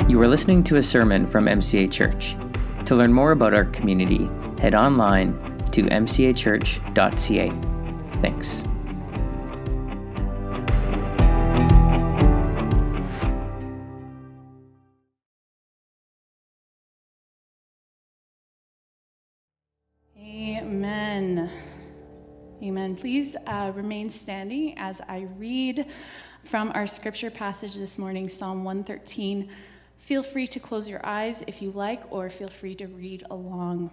You are listening to a sermon from MCA Church. To learn more about our community, head online to mcachurch.ca. Thanks. Amen. Amen. Please remain standing as I read from our scripture passage this morning, Psalm 113. Feel free to close your eyes if you like, or feel free to read along.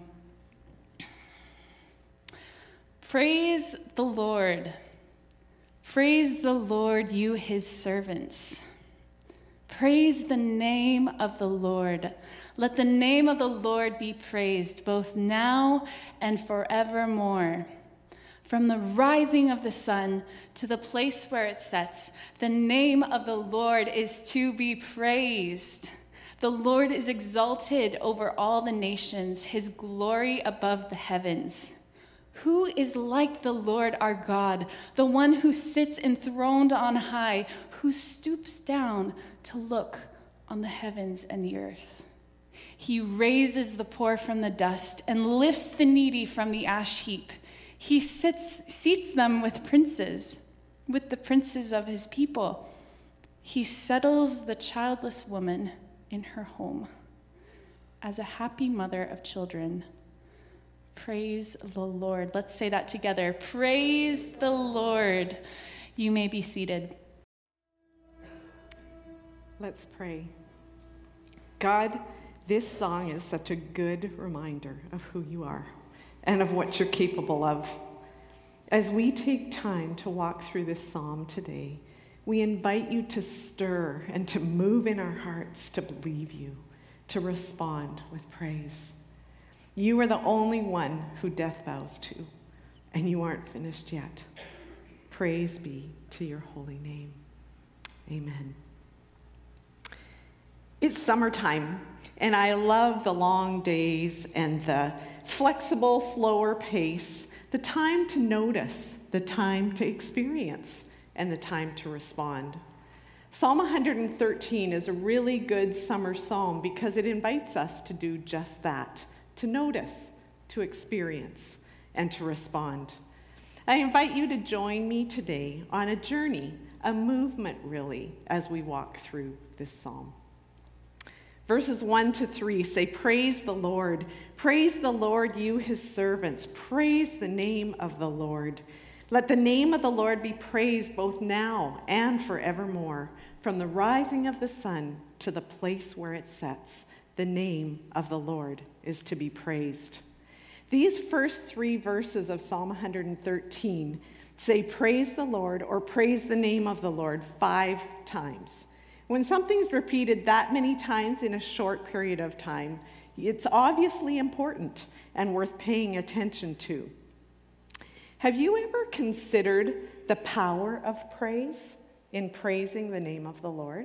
Praise the Lord. Praise the Lord, you his servants. Praise the name of the Lord. Let the name of the Lord be praised, both now and forevermore. From the rising of the sun to the place where it sets, the name of the Lord is to be praised. The Lord is exalted over all the nations, his glory above the heavens. Who is like the Lord our God, the one who sits enthroned on high, who stoops down to look on the heavens and the earth? He raises the poor from the dust and lifts the needy from the ash heap. He seats them with princes, with the princes of his people. He settles the childless woman in her home as a happy mother of children. Praise the Lord. Let's say that together. Praise the Lord. You may be seated. Let's pray. God, this song is such a good reminder of who you are and of what you're capable of. As we take time to walk through this psalm today, we invite you to stir and to move in our hearts to believe you, to respond with praise. You are the only one who death bows to, and you aren't finished yet. Praise be to your holy name. Amen. It's summertime, and I love the long days and the flexible, slower pace, the time to notice, the time to experience, and the time to respond. Psalm 113 is a really good summer psalm because it invites us to do just that, to notice, to experience, and to respond. I invite you to join me today on a journey, a movement really, as we walk through this psalm. Verses 1-3 say, praise the Lord, you his servants, praise the name of the Lord. Let the name of the Lord be praised both now and forevermore. From the rising of the sun to the place where it sets, the name of the Lord is to be praised. These first 3 verses of Psalm 113 say praise the Lord or praise the name of the Lord 5 times. When something's repeated that many times in a short period of time, it's obviously important and worth paying attention to. Have you ever considered the power of praise in praising the name of the Lord?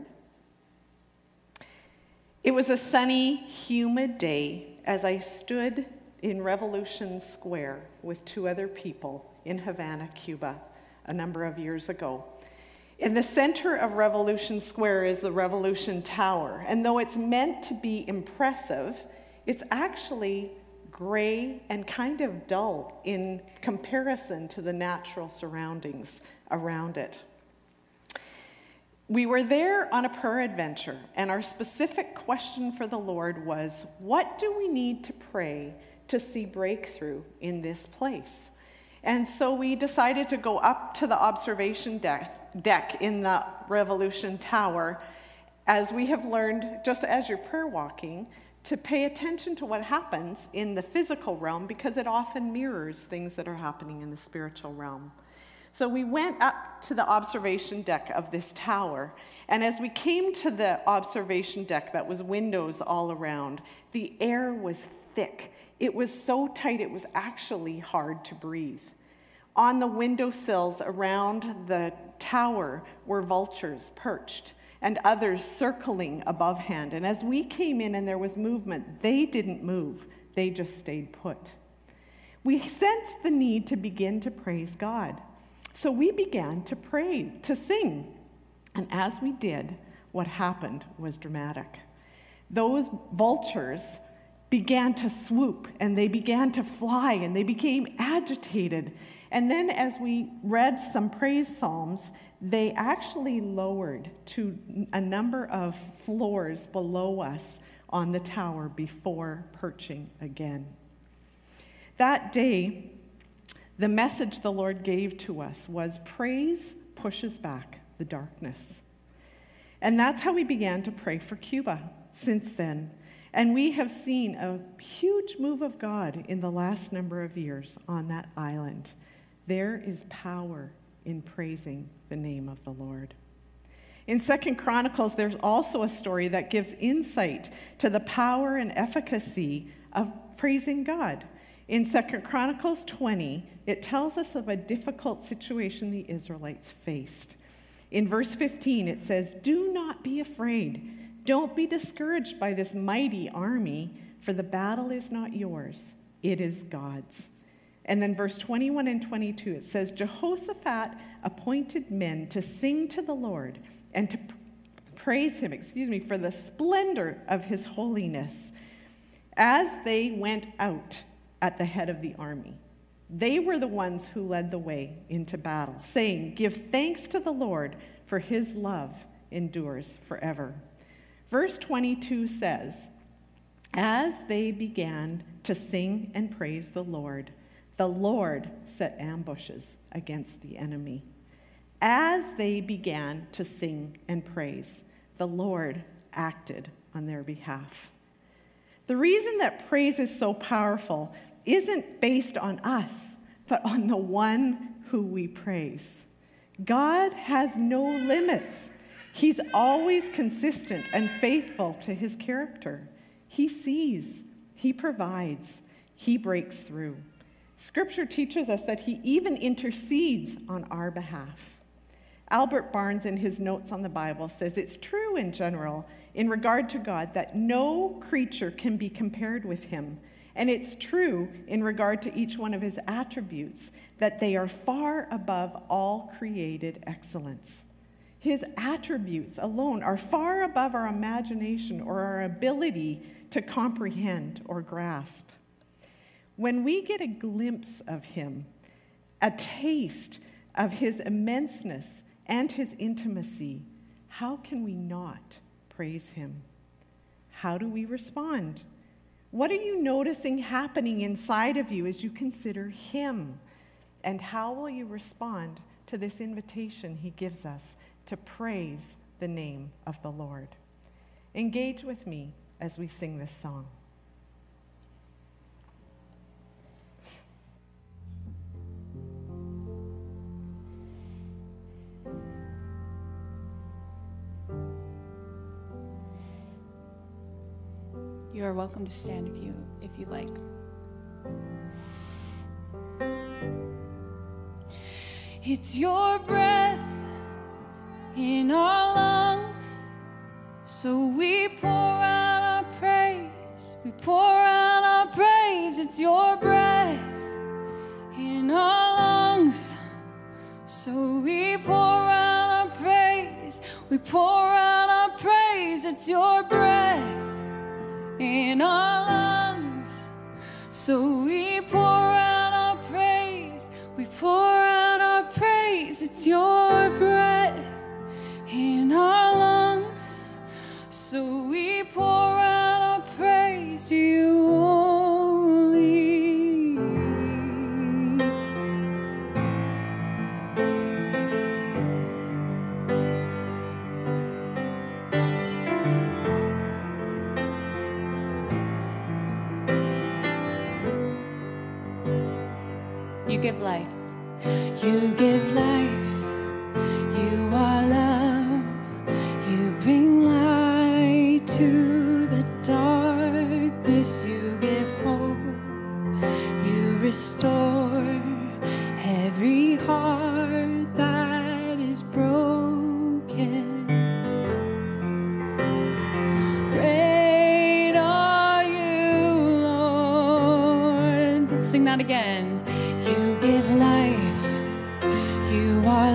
It was a sunny, humid day as I stood in Revolution Square with 2 other people in Havana, Cuba, a number of years ago. In the center of Revolution Square is the Revolution Tower, and though it's meant to be impressive, it's actually gray and kind of dull in comparison to the natural surroundings around it. We were there on a prayer adventure, and our specific question for the Lord was, what do we need to pray to see breakthrough in this place? And so we decided to go up to the observation deck in the Revolution Tower, as we have learned, just as you're prayer walking, to pay attention to what happens in the physical realm because it often mirrors things that are happening in the spiritual realm. So we went up to the observation deck of this tower, and as we came to the observation deck that was windows all around, the air was thick. It was so tight it was actually hard to breathe. On the windowsills around the tower were vultures perched and others circling above hand. And as we came in and there was movement, they didn't move. They just stayed put. We sensed the need to begin to praise God. So we began to pray, to sing. And as we did, what happened was dramatic. those vultures began to swoop, and they began to fly, and they became agitated. And then as we read some praise psalms, they actually lowered to a number of floors below us on the tower before perching again. That day, the message the Lord gave to us was praise pushes back the darkness. And that's how we began to pray for Cuba since then. And we have seen a huge move of God in the last number of years on that island. There is power in praising the name of the Lord. In 2 Chronicles, there's also a story that gives insight to the power and efficacy of praising God. In 2 Chronicles 20, it tells us of a difficult situation the Israelites faced. In verse 15, it says, "Do not be afraid. Don't be discouraged by this mighty army, for the battle is not yours, it is God's." And then verse 21 and 22, it says, "Jehoshaphat appointed men to sing to the Lord and to praise him, for the splendor of his holiness as they went out at the head of the army." They were the ones who led the way into battle, saying, "Give thanks to the Lord, for his love endures forever." Verse 22 says, "As they began to sing and praise the Lord set ambushes against the enemy." As they began to sing and praise, the Lord acted on their behalf. The reason that praise is so powerful isn't based on us, but on the one who we praise. God has no limits. He's always consistent and faithful to his character. He sees, he provides, he breaks through. Scripture teaches us that he even intercedes on our behalf. Albert Barnes, in his notes on the Bible, says it's true in general, in regard to God, that no creature can be compared with him. And it's true in regard to each one of his attributes, that they are far above all created excellence. His attributes alone are far above our imagination or our ability to comprehend or grasp. When we get a glimpse of him, a taste of his immenseness and his intimacy, how can we not praise him? How do we respond? What are you noticing happening inside of you as you consider him? And how will you respond to this invitation he gives us to praise the name of the Lord? Engage with me as we sing this song. You are welcome to stand if you like. It's your breath in our lungs, so we pour out our praise. We pour out our praise. It's your breath in our lungs, so we pour out our praise. We pour out our praise. It's your breath in our lungs, so we pour out our praise. We pour out our praise. It's your breath in our lungs, so we pour out our praise to you only. You give life. You give life. You are love. You bring light to the darkness. You give hope. You restore every heart that is broken. Great are you, Lord. Let's sing that again. You give life, you are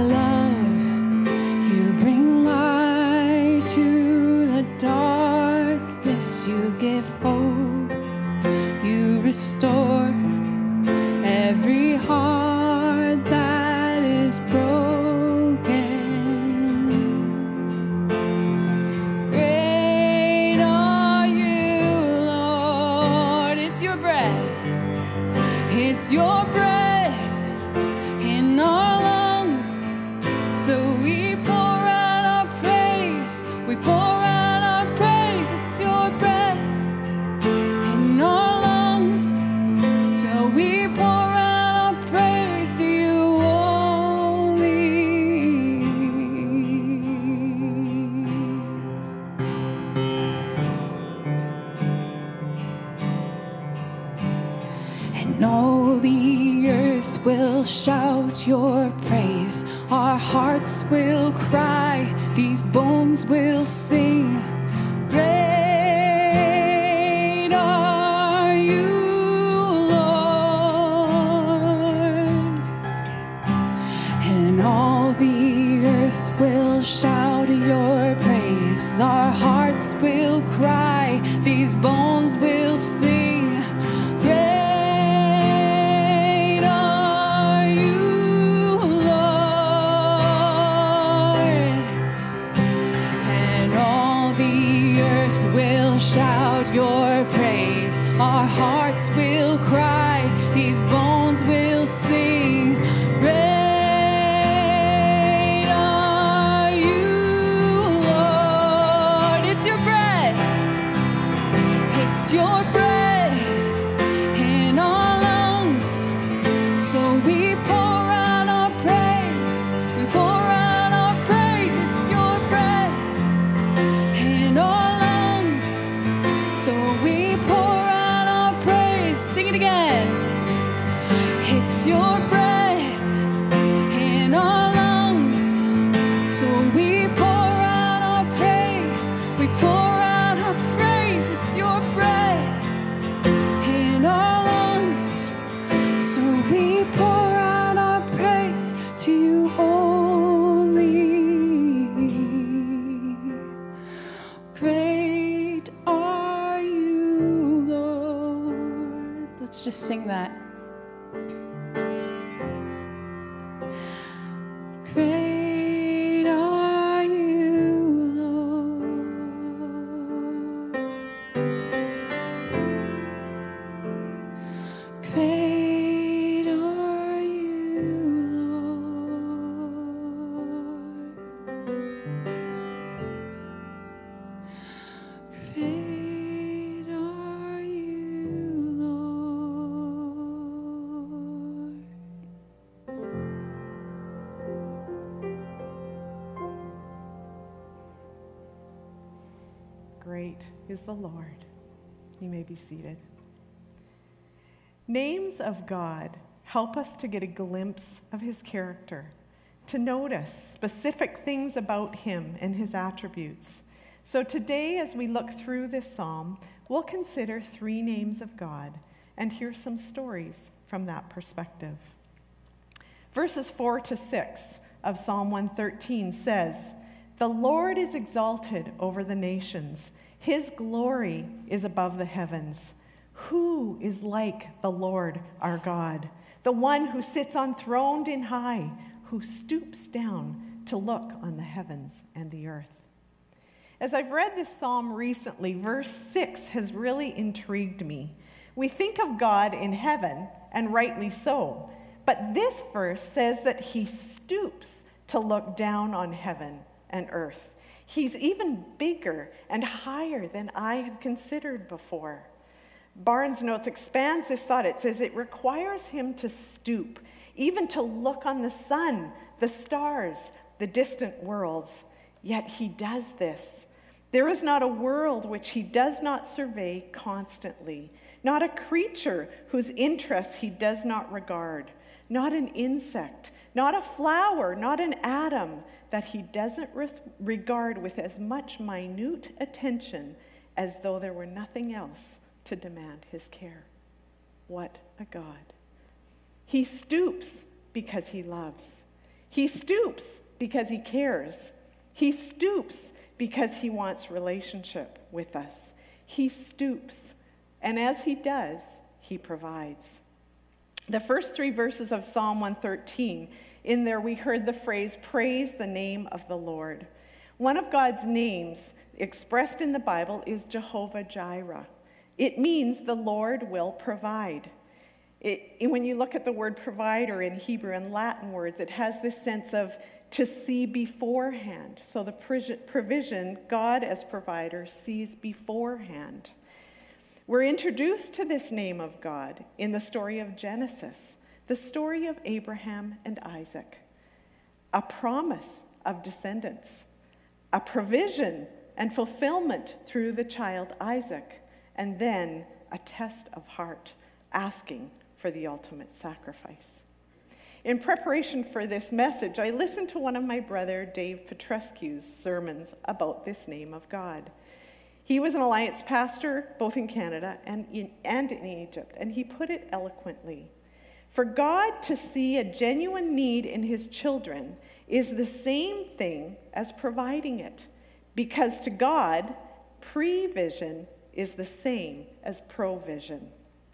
love, you bring light to the darkness, Jesus, you give hope, you restore every heart that is broken. Great are you, Lord. It's your breath. It's your breath in our lungs. So we pour out our praise. We pour out our praise. It's your breath in our lungs. So we pour out our praise to you only. And all the earth will shout your praise. Our hearts will cry. These bones will sing. Great are you, Lord. And all the earth will shout your praise. Our hearts will cry. These bones will sing. Great are you, Lord. And all the earth will shout your praise. Our hearts will cry. These bones will sing. Great are you, Lord. It's your breath. It's your breath in our lungs. So we pour out our praise. We pour out our praise. It's your breath in our lungs. So we pour out our praise. Sing it again. It's your breath in our lungs. So we pour out our praise. We pour out our praise. It's your breath in our lungs. So we pour out our praise to you only. Great are you, Lord. Let's just sing that. Great are you, Lord. Great are you, Lord. Great are you, Lord. Great is the Lord. You may be seated. Names of God help us to get a glimpse of his character, to notice specific things about him and his attributes. So today, as we look through this psalm, we'll consider 3 names of God and hear some stories from that perspective. Verses 4 to 6 of Psalm 113 says, "The Lord is exalted over the nations. His glory is above the heavens. Who is like the Lord our God, the one who sits enthroned in high, who stoops down to look on the heavens and the earth?" As I've read this psalm recently, verse 6 has really intrigued me. We think of God in heaven, and rightly so, but this verse says that he stoops to look down on heaven and earth. He's even bigger and higher than I have considered before. Barnes Notes expands this thought. It says it requires him to stoop, even to look on the sun, the stars, the distant worlds. Yet he does this. There is not a world which he does not survey constantly, not a creature whose interests he does not regard, not an insect, not a flower, not an atom that he doesn't regard with as much minute attention as though there were nothing else to demand his care. What a God. He stoops because he loves. He stoops because he cares. He stoops because he wants relationship with us. He stoops, and as he does, he provides. The first 3 verses of Psalm 113, in there we heard the phrase, praise the name of the Lord. One of God's names expressed in the Bible is Jehovah Jireh. It means the Lord will provide. When you look at the word provider in Hebrew and Latin words, it has this sense of to see beforehand. So the provision, God as provider sees beforehand. We're introduced to this name of God in the story of Genesis, the story of Abraham and Isaac, a promise of descendants, a provision and fulfillment through the child Isaac, and then a test of heart, asking for the ultimate sacrifice. In preparation for this message, I listened to one of my brother Dave Petrescu's sermons about this name of God. He was an Alliance pastor both in Canada and in Egypt, and he put it eloquently. For God to see a genuine need in his children is the same thing as providing it, because to God, prevision is the same as provision.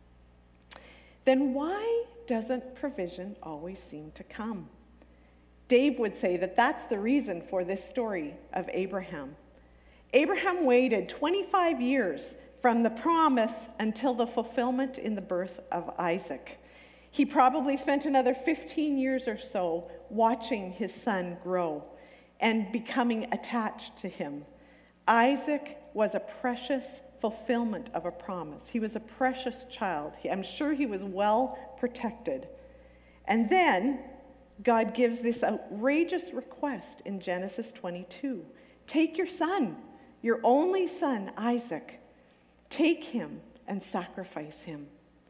Then why doesn't provision always seem to come? Dave would say that that's the reason for this story of Abraham. Abraham waited 25 years from the promise until the fulfillment in the birth of Isaac. He probably spent another 15 years or so watching his son grow and becoming attached to him. Isaac was a precious fulfillment of a promise. He was a precious child. I'm sure he was well protected. And then God gives this outrageous request in Genesis 22. Take your son, your only son, Isaac. Take him and sacrifice him.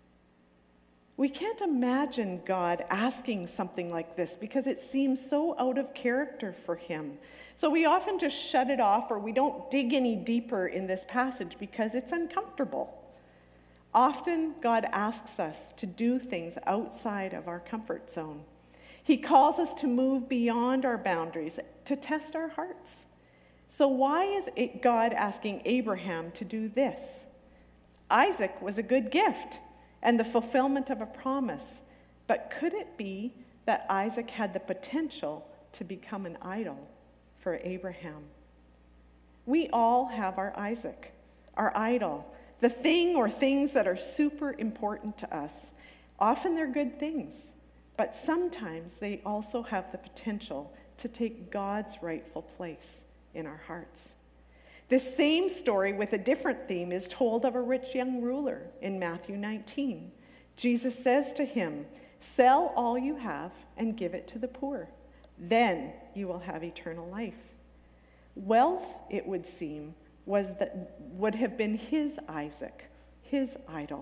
We can't imagine God asking something like this because it seems so out of character for him. So we often just shut it off, or we don't dig any deeper in this passage because it's uncomfortable. Often God asks us to do things outside of our comfort zone. He calls us to move beyond our boundaries, to test our hearts. So why is God asking Abraham to do this? Isaac was a good gift and the fulfillment of a promise. But could it be that Isaac had the potential to become an idol for Abraham? We all have our Isaac, our idol, the thing or things that are super important to us. Often they're good things, but sometimes they also have the potential to take God's rightful place in our hearts. This same story with a different theme is told of a rich young ruler in Matthew 19. Jesus says to him, "Sell all you have and give it to the poor. Then you will have eternal life." Wealth, it would seem, would have been his Isaac, his idol.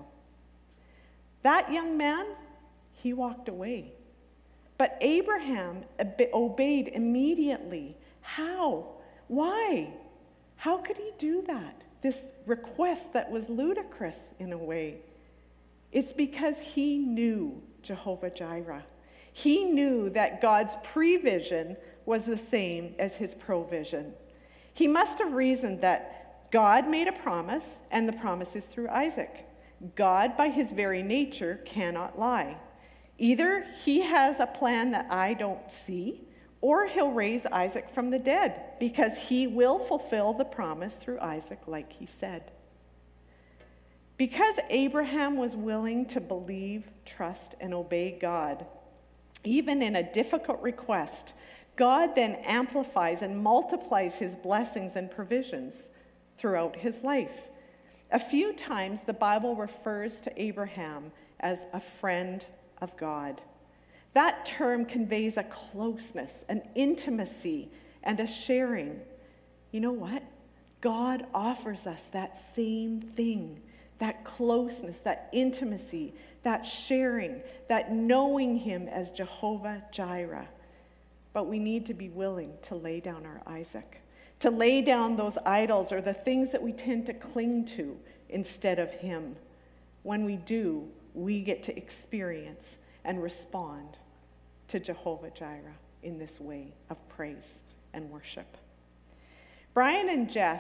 That young man, he walked away. But Abraham obeyed immediately. How? Why? How could he do that? This request that was ludicrous in a way. It's because he knew Jehovah Jireh. He knew that God's prevision was the same as his provision. He must have reasoned that God made a promise, and the promise is through Isaac. God, by his very nature, cannot lie. Either he has a plan that I don't see, or he'll raise Isaac from the dead, because he will fulfill the promise through Isaac like he said. Because Abraham was willing to believe, trust, and obey God, even in a difficult request, God then amplifies and multiplies his blessings and provisions throughout his life. A few times the Bible refers to Abraham as a friend of God. That term conveys a closeness, an intimacy, and a sharing. You know what? God offers us that same thing, that closeness, that intimacy, that sharing, that knowing him as Jehovah Jireh. But we need to be willing to lay down our Isaac, to lay down those idols or the things that we tend to cling to instead of him. When we do, we get to experience and respond to Jehovah Jireh in this way of praise and worship. Brian and Jess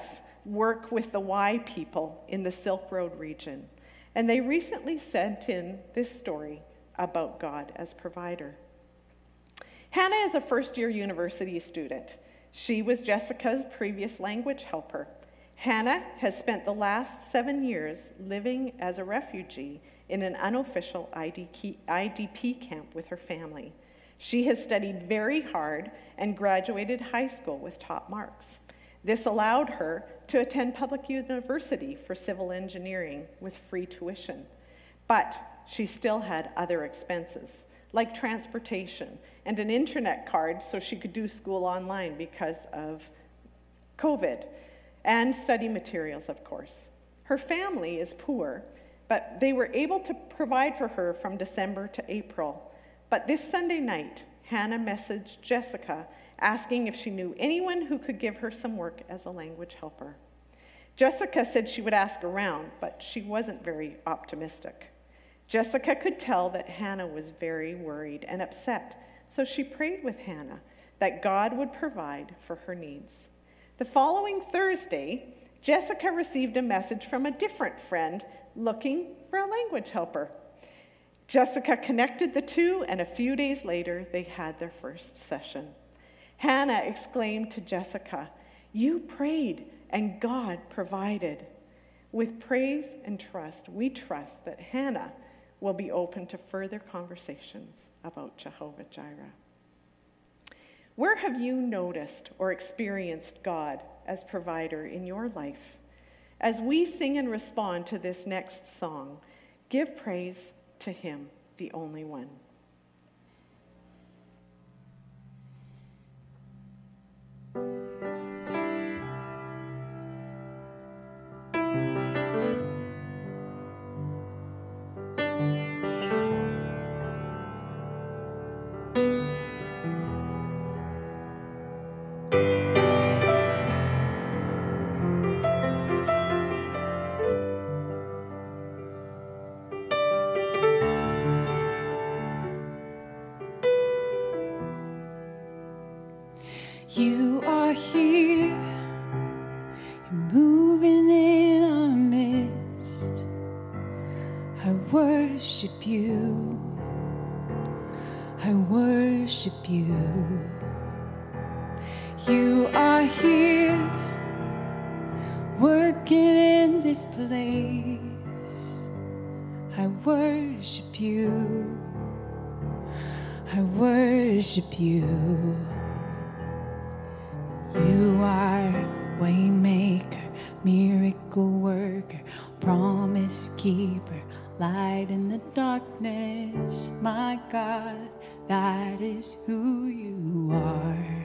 work with the Y people in the Silk Road region, and they recently sent in this story about God as provider. Hannah is a first-year university student. She was Jessica's previous language helper. Hannah has spent the last 7 years living as a refugee in an unofficial IDP camp with her family. She has studied very hard and graduated high school with top marks. This allowed her to attend public university for civil engineering with free tuition. But she still had other expenses, like transportation and an internet card so she could do school online because of COVID, and study materials, of course. Her family is poor, but they were able to provide for her from December to April. But this Sunday night, Hannah messaged Jessica asking if she knew anyone who could give her some work as a language helper. Jessica said she would ask around, but she wasn't very optimistic. Jessica could tell that Hannah was very worried and upset, so she prayed with Hannah that God would provide for her needs. The following Thursday, Jessica received a message from a different friend looking for a language helper. Jessica connected the two, and a few days later, they had their first session. Hannah exclaimed to Jessica, "You prayed, and God provided." With praise and trust, we trust that Hannah will be open to further conversations about Jehovah Jireh. Where have you noticed or experienced God as provider in your life? As we sing and respond to this next song, give praise to Him, the only one. You are here, you're moving in our midst. I worship you, I worship you. You are here, working in this place. I worship you, I worship you. You are waymaker, miracle worker, promise keeper, light in the darkness. My God, that is who you are.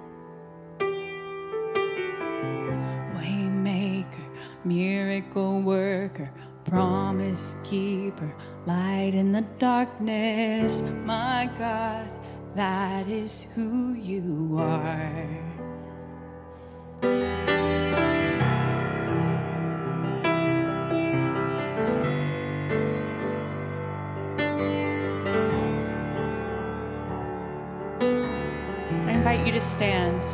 Waymaker, miracle worker, promise keeper, light in the darkness. My God, that is who you are. I invite you to stand.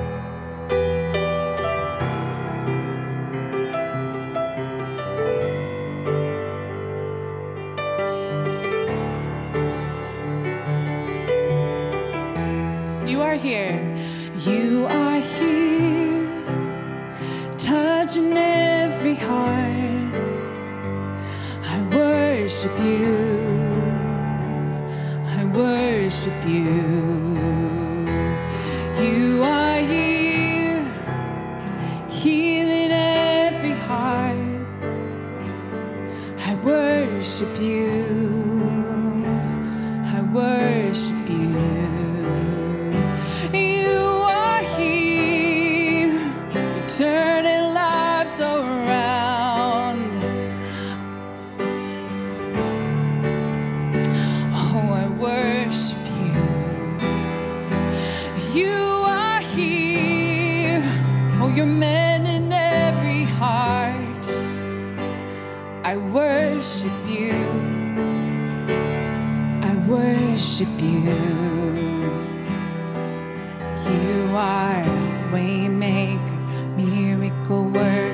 You are here. You are here, touching every heart. I worship you. I worship you. You are here, healing every heart. I worship you. I worship you. You are here, turning lives around. Oh, I worship you. You are here. Oh, you're mending every heart. I worship you. I worship you. You are waymaker, miracle worker,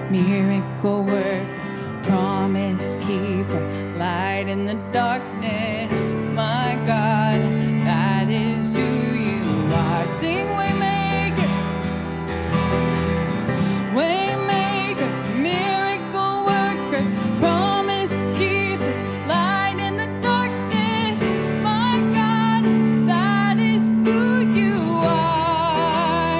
miracle worker, promise keeper, light in the darkness. My God, that is who you are. Sing Waymaker, Waymaker, miracle worker, promise keeper, light in the darkness. My God, that is who you are.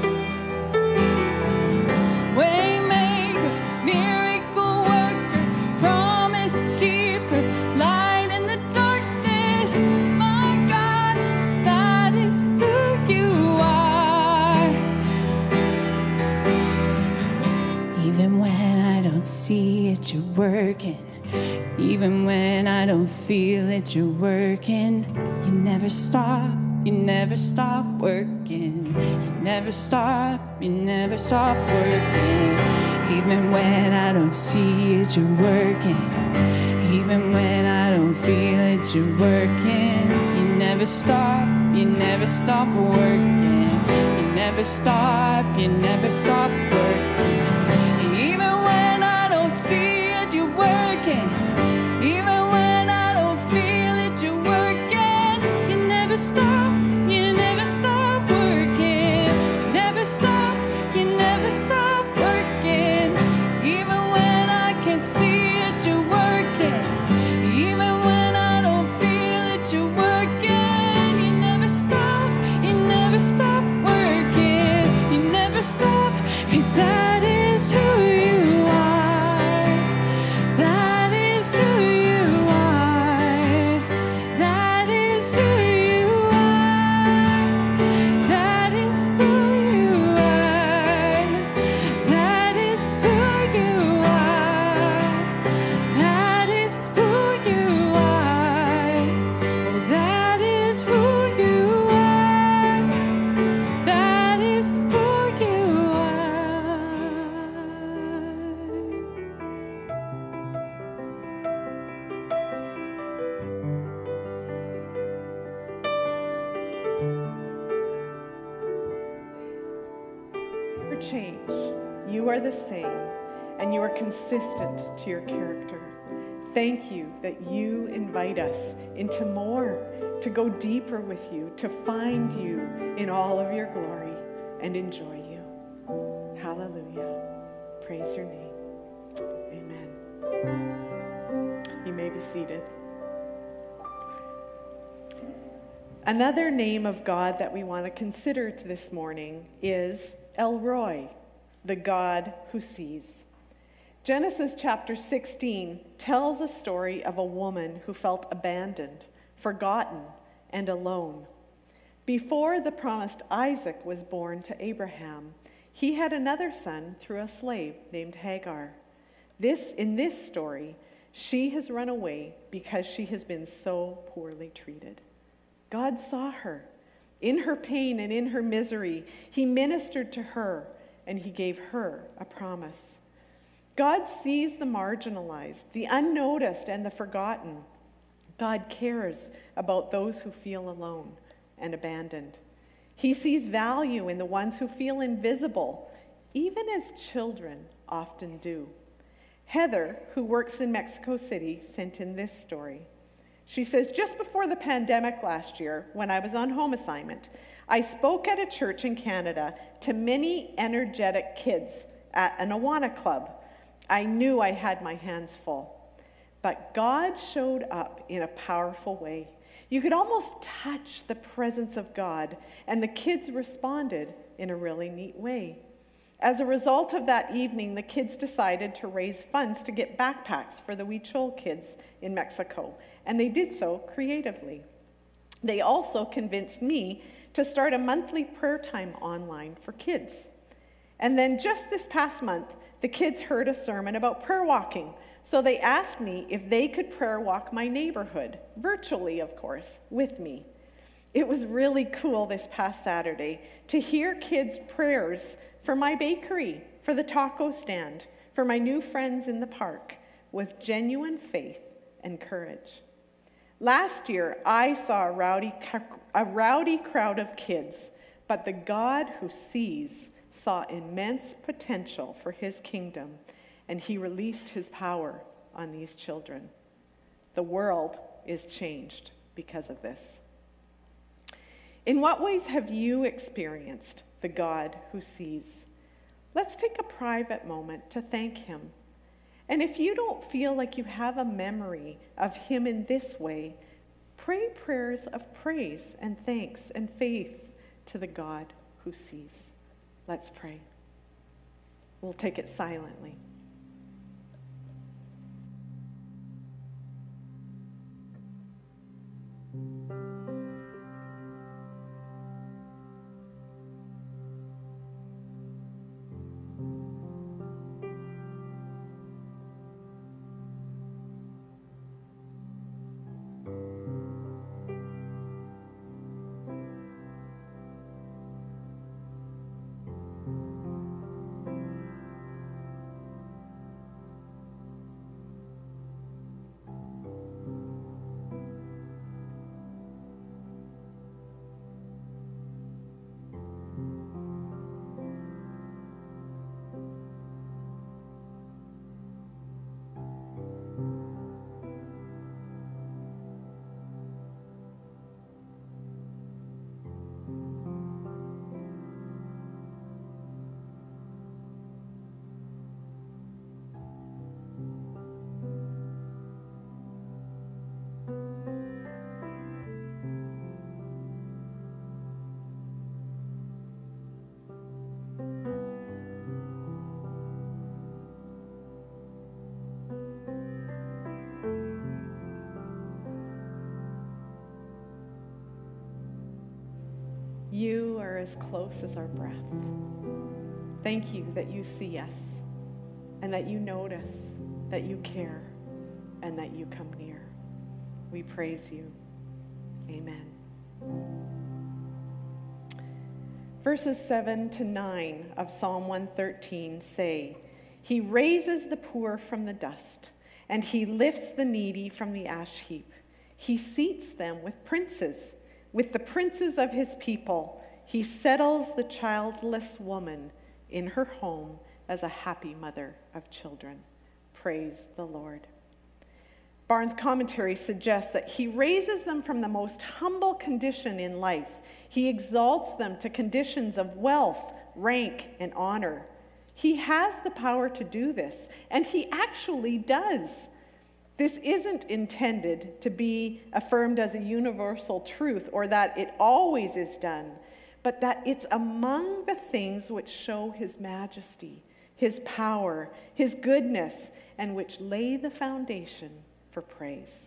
Waymaker, miracle worker, promise keeper, light in the darkness. My God, that is who you are. Even when I don't see it, you're working. Even when I don't feel it, you're working. You never stop working. You never stop working. Even when I don't see it, you're working. Even when I don't feel it, you're working. You never stop working. You never stop working. Even when I don't see it, you're working. Even when I don't feel it, you're working. You never stop working. You never stop working. Even when I can't see it, you're working. Even when I don't feel it, you're working. You never stop working. You never stop, 'cause that is who you are. That is who you are. That is who you are. That is who you are. That is who you are. That is who you are. Oh, that is who you are. That is who you are. never change. You are the same, and you are consistent to your character. Thank you that you invite us into more, to go deeper with you, to find you in all of your glory and enjoy you. Hallelujah. Praise your name. Amen. You may be seated. Another name of God that we want to consider this morning is El Roi, the God who sees. Genesis chapter 16 tells a story of a woman who felt abandoned, forgotten, and alone. Before the promised Isaac was born to Abraham, he had another son through a slave named Hagar. In this story, she has run away because she has been so poorly treated. God saw her. In her pain and in her misery, he ministered to her, and he gave her a promise. God sees the marginalized, the unnoticed, and the forgotten. God cares about those who feel alone and abandoned. He sees value in the ones who feel invisible, even as children often do. Heather, who works in Mexico City, sent in this story. She says, just before the pandemic last year, when I was on home assignment, I spoke at a church in Canada to many energetic kids at an Awana club. I knew I had my hands full, but God showed up in a powerful way. You could almost touch the presence of God, and the kids responded in a really neat way. As a result of that evening, the kids decided to raise funds to get backpacks for the Huichol kids in Mexico, and they did so creatively. They also convinced me to start a monthly prayer time online for kids. And then just this past month, the kids heard a sermon about prayer walking, so they asked me if they could prayer walk my neighborhood, virtually, of course, with me. It was really cool this past Saturday to hear kids' prayers for my bakery, for the taco stand, for my new friends in the park, with genuine faith and courage. Last year, I saw a rowdy crowd of kids, but the God who sees saw immense potential for his kingdom, and he released his power on these children. The world is changed because of this. In what ways have you experienced the God who sees? Let's take a private moment to thank him. And if you don't feel like you have a memory of him in this way, pray prayers of praise and thanks and faith to the God who sees. Let's pray. We'll take it silently. You are as close as our breath. Thank you that you see us and that you notice, that you care, and that you come near. We praise you. Amen. Verses 7 to 9 of Psalm 113 say, "He raises the poor from the dust, and he lifts the needy from the ash heap. He seats them with princes, with the princes of his people. He settles the childless woman in her home as a happy mother of children." Praise the Lord. Barnes' commentary suggests that he raises them from the most humble condition in life. He exalts them to conditions of wealth, rank, and honor. He has the power to do this, and he actually does. This isn't intended to be affirmed as a universal truth or that it always is done, but that it's among the things which show his majesty, his power, his goodness, and which lay the foundation for praise.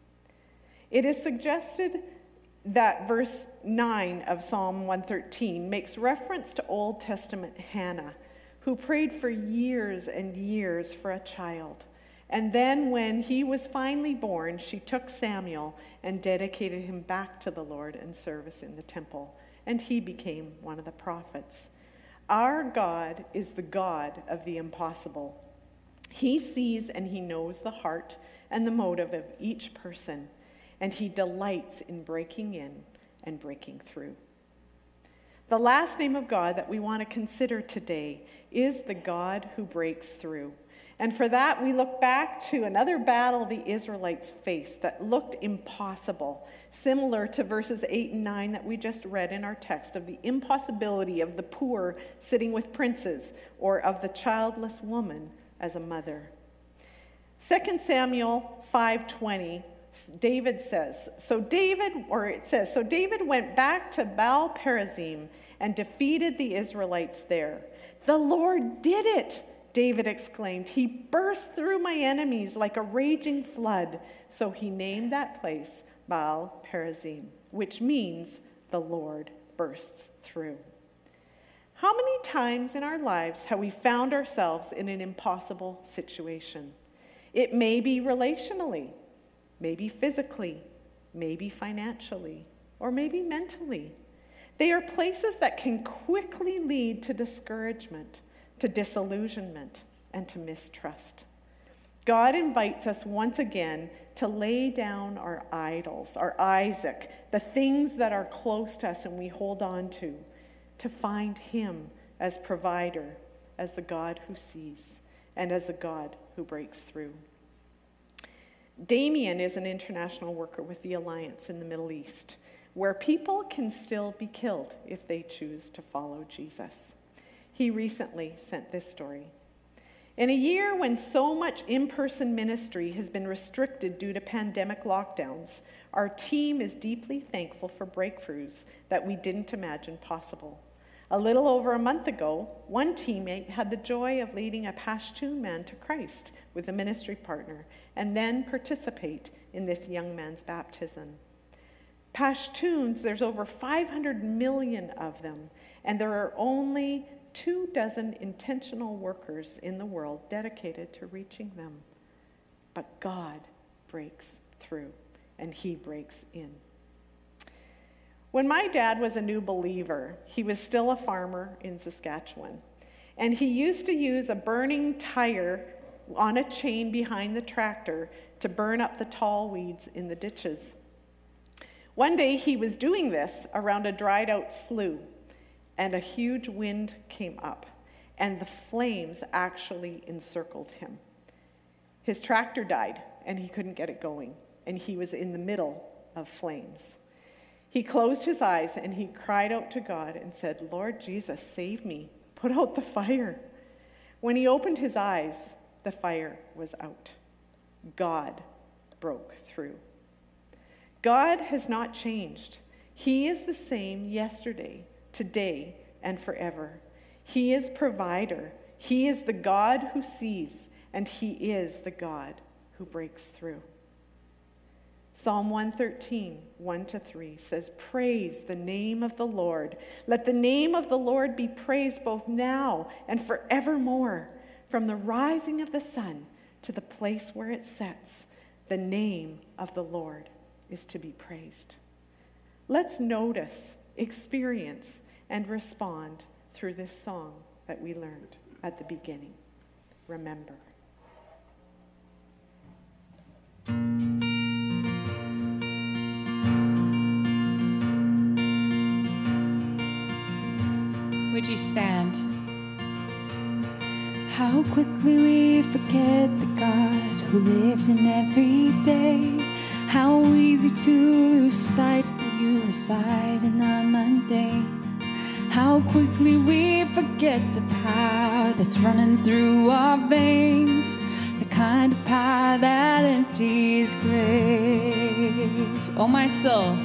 It is suggested that verse 9 of Psalm 113 makes reference to Old Testament Hannah, who prayed for years and years for a child. And then when he was finally born, she took Samuel and dedicated him back to the Lord in service in the temple. And he became one of the prophets. Our God is the God of the impossible. He sees and he knows the heart and the motive of each person, and he delights in breaking in and breaking through. The last name of God that we want to consider today is the God who breaks through. And for that, we look back to another battle the Israelites faced that looked impossible, similar to verses 8 and 9 that we just read in our text, of the impossibility of the poor sitting with princes, or of the childless woman as a mother. 2 Samuel 5:20, David says, So David went back to Baal Perazim and defeated the Israelites there. "The Lord did it," David exclaimed. "He burst through my enemies like a raging flood." So he named that place Baal Perazim, which means the Lord bursts through. How many times in our lives have we found ourselves in an impossible situation? It may be relationally, maybe physically, maybe financially, or maybe mentally. They are places that can quickly lead to discouragement, to disillusionment, and to mistrust. God invites us once again to lay down our idols, our Isaac, the things that are close to us and we hold on to find him as provider, as the God who sees, and as the God who breaks through. Damien is an international worker with the Alliance in the Middle East, where people can still be killed if they choose to follow Jesus. He recently sent this story. In a year when so much in-person ministry has been restricted due to pandemic lockdowns, our team is deeply thankful for breakthroughs that we didn't imagine possible. A little over a month ago, one teammate had the joy of leading a Pashtun man to Christ with a ministry partner and then participate in this young man's baptism. Pashtuns, there's over 500 million of them, and there are only 24 intentional workers in the world dedicated to reaching them. But God breaks through, and he breaks in. When my dad was a new believer, he was still a farmer in Saskatchewan, and he used to use a burning tire on a chain behind the tractor to burn up the tall weeds in the ditches. One day he was doing this around a dried out slough, and a huge wind came up, and the flames actually encircled him. His tractor died, and he couldn't get it going, and he was in the middle of flames. He closed his eyes, and he cried out to God and said, "Lord Jesus, save me. Put out the fire." When he opened his eyes, the fire was out. God broke through. God has not changed. He is the same yesterday, today, and forever. He is provider. He is the God who sees, and he is the God who breaks through. Psalm 113, 1-3 says, "Praise the name of the Lord. Let the name of the Lord be praised both now and forevermore. From the rising of the sun to the place where it sets, the name of the Lord is to be praised." Let's notice, experience, and respond through this song that we learned at the beginning. Remember. Would you stand? How quickly we forget the God who lives in every day. How easy to lose sight that you reside in the mundane. How quickly we forget the power that's running through our veins. The kind of power that empties graves. Oh, my soul.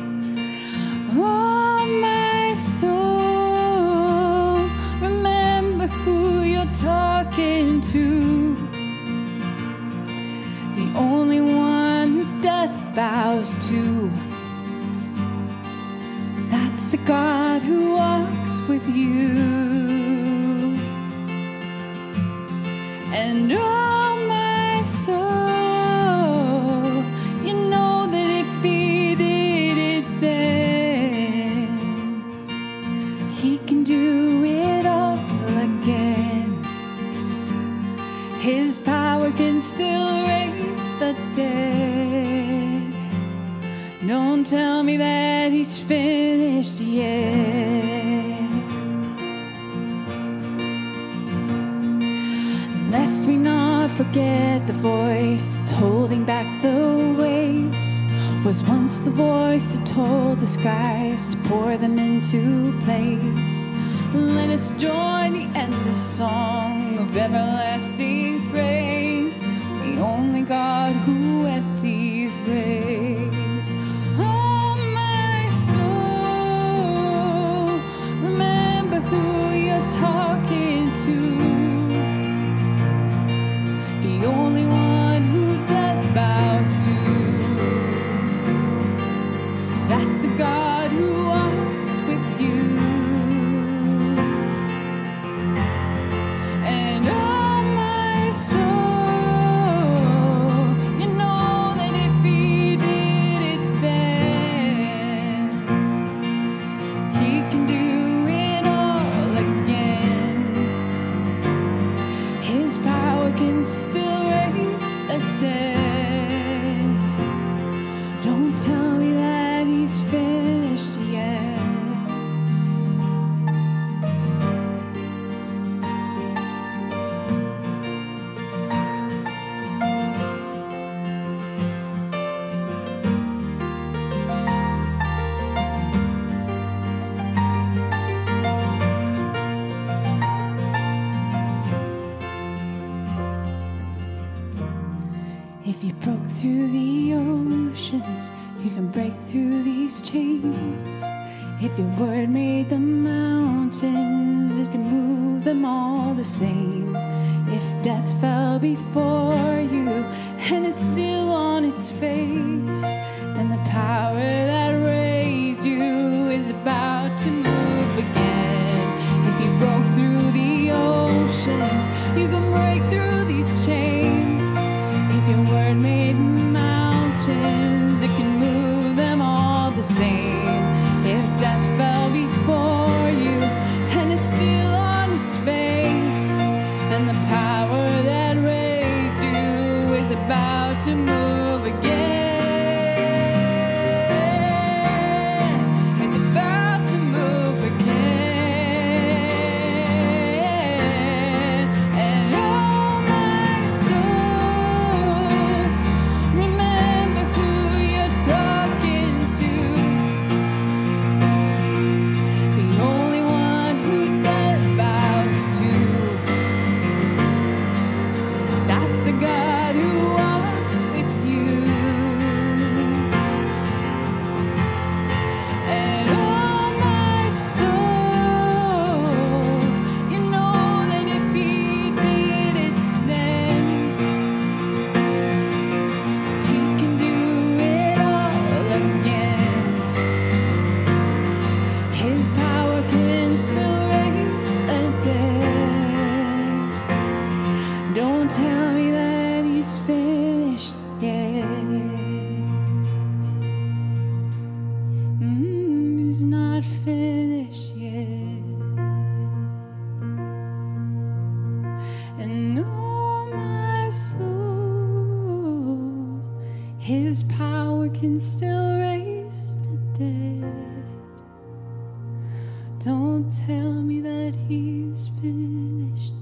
Oh, my soul, remember who you're talking to. The only one who death bows to. That's the God who walks with you. And oh, my soul, you know that if he did it then, he can do it all again. His power can still raise the dead. Don't tell me that he's finished yet. Lest we not forget the voice that's holding back the waves. Was once the voice that told the skies to pour them into place. Let us join the endless song of everlasting praise. The only God who empties graves. Oh, my soul, remember who you're talking to. The only one who death bows to. That's the God who walks with you. And oh, my If you broke through the oceans, you can break through these chains. If your word made the mountains, it can move them all the same. If death fell before you and it's still on its face, then the power that raised you is about to move again. If you broke through the oceans, you can break through these chains. If your word made mountains, it can move them all the same. If death fell before you and it's still on its face, then the power that raised you is about to move again. It's about to move again. And oh my soul, remember who you're talking to. The only one who death bows to. That's the God who walks with you. And oh my soul, you know that if he did it then, he can do it all again. His power can still raise the dead. Don't tell me that he's finished yet. He's not finished yet. And oh my soul, his power can still raise the dead. Don't tell me that he's finished